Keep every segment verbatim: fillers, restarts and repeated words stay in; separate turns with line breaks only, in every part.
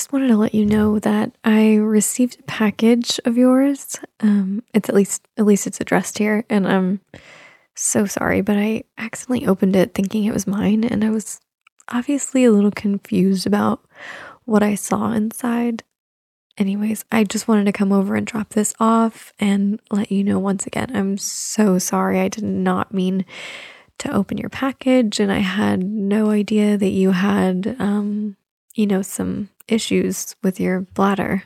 just wanted to let you know that I received a package of yours. Um, it's at least at least it's addressed here, and I'm so sorry, but I accidentally opened it thinking it was mine, and I was obviously a little confused about what I saw inside. Anyways, I just wanted to come over and drop this off and let you know once again. I'm so sorry. I did not mean to open your package, and I had no idea that you had um, you know, some issues with your bladder.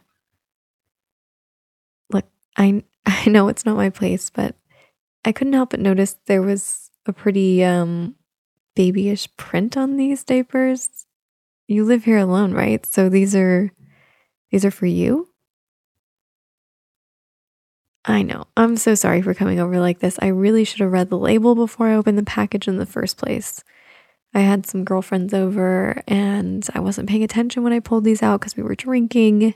Look, I I know it's not my place, but I couldn't help but notice there was a pretty um babyish print on these diapers. You live here alone, right? So these are these are for you? I know. I'm so sorry for coming over like this. I really should have read the label before I opened the package in the first place. I had some girlfriends over and I wasn't paying attention when I pulled these out because we were drinking.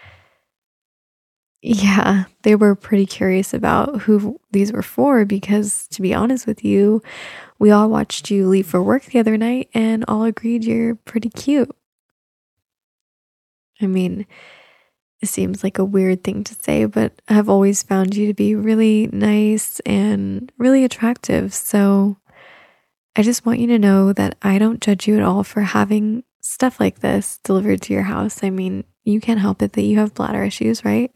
Yeah, they were pretty curious about who these were for because, to be honest with you, we all watched you leave for work the other night and all agreed you're pretty cute. I mean, it seems like a weird thing to say, but I've always found you to be really nice and really attractive. So I just want you to know that I don't judge you at all for having stuff like this delivered to your house. I mean, you can't help it that you have bladder issues, right?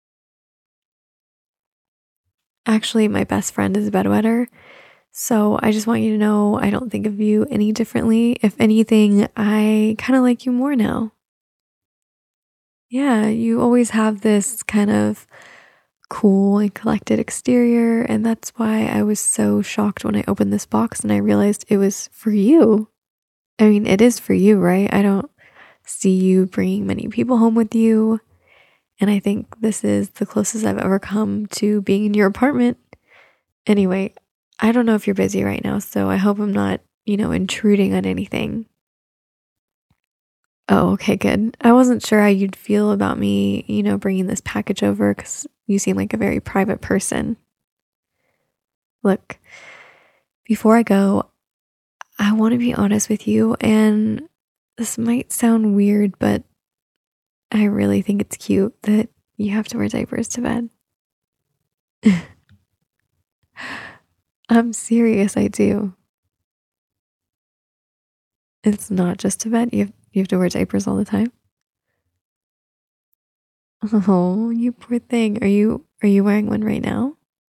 Actually, my best friend is a bedwetter. So I just want you to know I don't think of you any differently. If anything, I kind of like you more now. Yeah, you always have this kind of cool and collected exterior, and that's why I was so shocked when I opened this box and I realized it was for you. I mean, it is for you, right? I don't see you bringing many people home with you, and I think this is the closest I've ever come to being in your apartment. Anyway, I don't know if you're busy right now, so I hope I'm not, you know, intruding on anything. Oh, okay, good. I wasn't sure how you'd feel about me, you know, bringing this package over because you seem like a very private person. Look, before I go, I want to be honest with you, and this might sound weird, but I really think it's cute that you have to wear diapers to bed. I'm serious, I do. It's not just to bed. You have, you have to wear diapers all the time. Oh, you poor thing. Are you are you wearing one right now?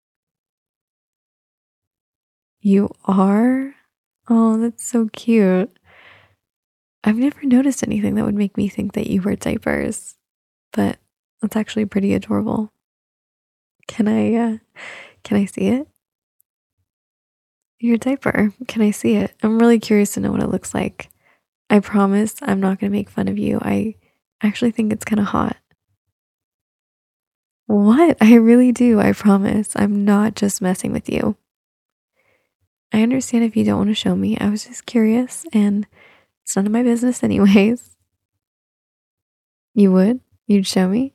You are? Oh, that's so cute. I've never noticed anything that would make me think that you wear diapers, but that's actually pretty adorable. Can I uh can I see it? Your diaper. Can I see it? I'm really curious to know what it looks like. I promise I'm not going to make fun of you. I actually think it's kind of hot. What? I really do. I promise. I'm not just messing with you. I understand if you don't want to show me. I was just curious and it's none of my business anyways. You would? You'd show me?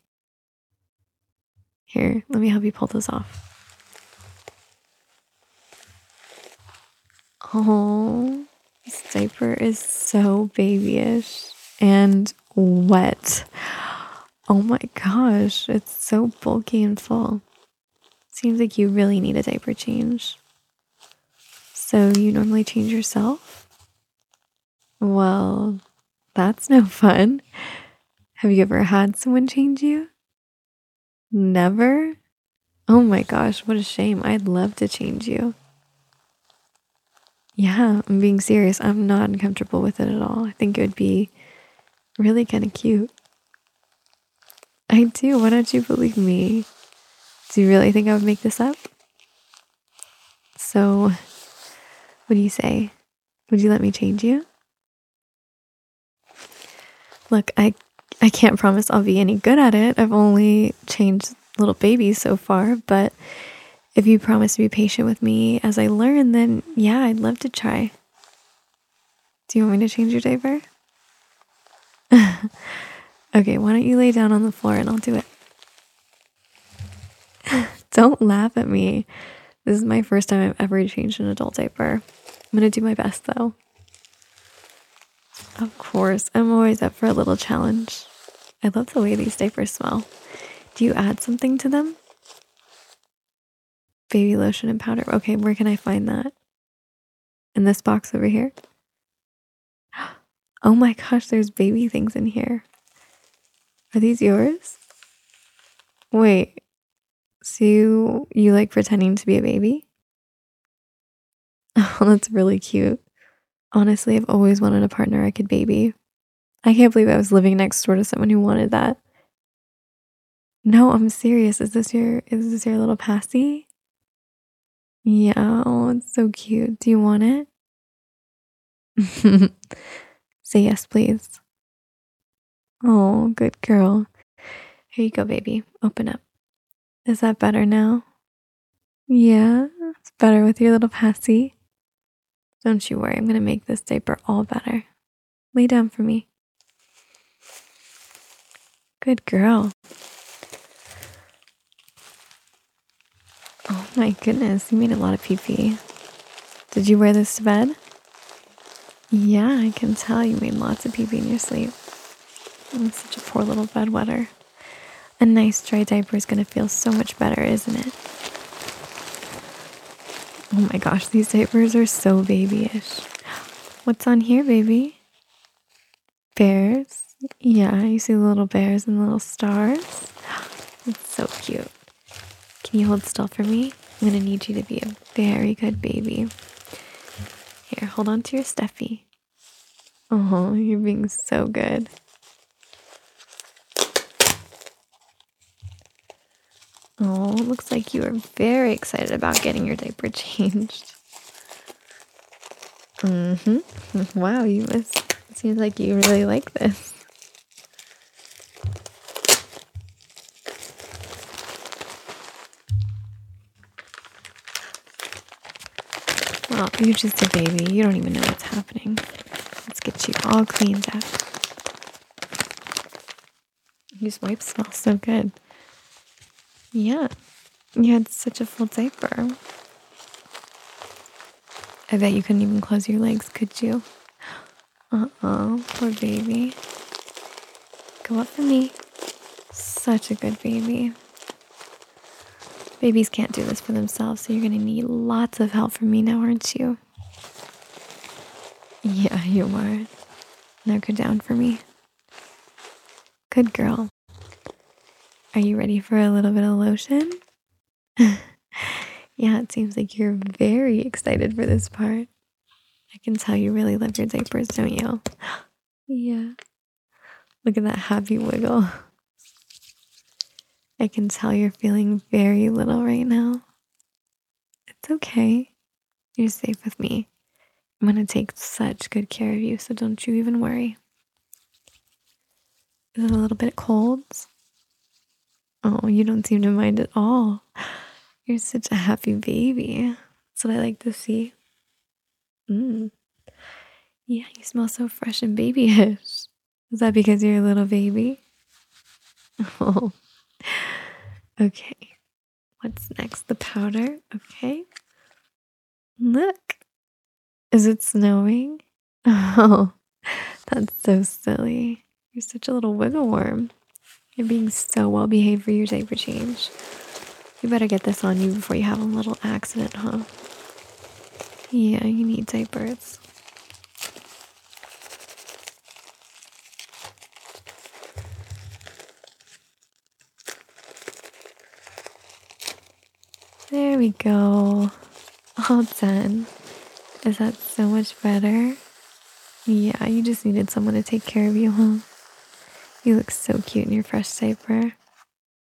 Here, let me help you pull this off. Oh, this diaper is so babyish and wet. Oh my gosh, it's so bulky and full. Seems like you really need a diaper change. So you normally change yourself? Well, that's no fun. Have you ever had someone change you? Never? Oh my gosh, what a shame. I'd love to change you. Yeah, I'm being serious. I'm not uncomfortable with it at all. I think it would be really kind of cute. I do. Why don't you believe me? Do you really think I would make this up? So, what do you say? Would you let me change you? Look, I I can't promise I'll be any good at it. I've only changed little babies so far, but if you promise to be patient with me as I learn, then yeah, I'd love to try. Do you want me to change your diaper? Okay, why don't you lay down on the floor and I'll do it. Don't laugh at me. This is my first time I've ever changed an adult diaper. I'm gonna do my best though. Of course, I'm always up for a little challenge. I love the way these diapers smell. Do you add something to them? Baby lotion and powder. Okay, where can I find that? In this box over here? Oh my gosh, there's baby things in here. Are these yours? Wait, so you, you like pretending to be a baby? Oh, that's really cute. Honestly, I've always wanted a partner I could baby. I can't believe I was living next door to someone who wanted that. No, I'm serious. Is this your is this your little passy? Yeah, oh, it's so cute. Do you want it? Say yes, please. Oh, good girl. Here you go, baby. Open up. Is that better now? Yeah, it's better with your little passy. Don't you worry, I'm gonna make this diaper all better. Lay down for me. Good girl. Oh my goodness, you made a lot of pee-pee. Did you wear this to bed? Yeah, I can tell you made lots of pee-pee in your sleep. I'm such a poor little bedwetter. A nice dry diaper is gonna feel so much better, isn't it? Oh my gosh, these diapers are so babyish. What's on here, baby? Bears? Yeah, you see the little bears and the little stars? It's so cute. Can you hold still for me? I'm gonna need you to be a very good baby. Here, hold on to your Steffi. Oh, you're being so good. Oh, looks like you are very excited about getting your diaper changed. Mm-hmm. Wow, you must. It seems like you really like this. Well, you're just a baby. You don't even know what's happening. Let's get you all cleaned up. These wipes smell so good. Yeah, you had such a full diaper. I bet you couldn't even close your legs, could you? Uh-oh, poor baby. Go up for me. Such a good baby. Babies can't do this for themselves, so you're gonna need lots of help from me now, aren't you? Yeah, you are. Now go down for me. Good girl. Are you ready for a little bit of lotion? Yeah, it seems like you're very excited for this part. I can tell you really love your diapers, don't you? Yeah. Look at that happy wiggle. I can tell you're feeling very little right now. It's okay. You're safe with me. I'm gonna take such good care of you, so don't you even worry. Is it a little bit cold? Oh, you don't seem to mind at all. You're such a happy baby. That's what I like to see. Mm. Yeah, you smell so fresh and babyish. Is that because you're a little baby? Oh. Okay. What's next? The powder. Okay. Look. Is it snowing? Oh, that's so silly. You're such a little wiggle worm. You're being so well behaved for your diaper change. You better get this on you before you have a little accident, huh? Yeah, you need diapers. There we go. All done. Is that so much better? Yeah, you just needed someone to take care of you, huh? You look so cute in your fresh diaper.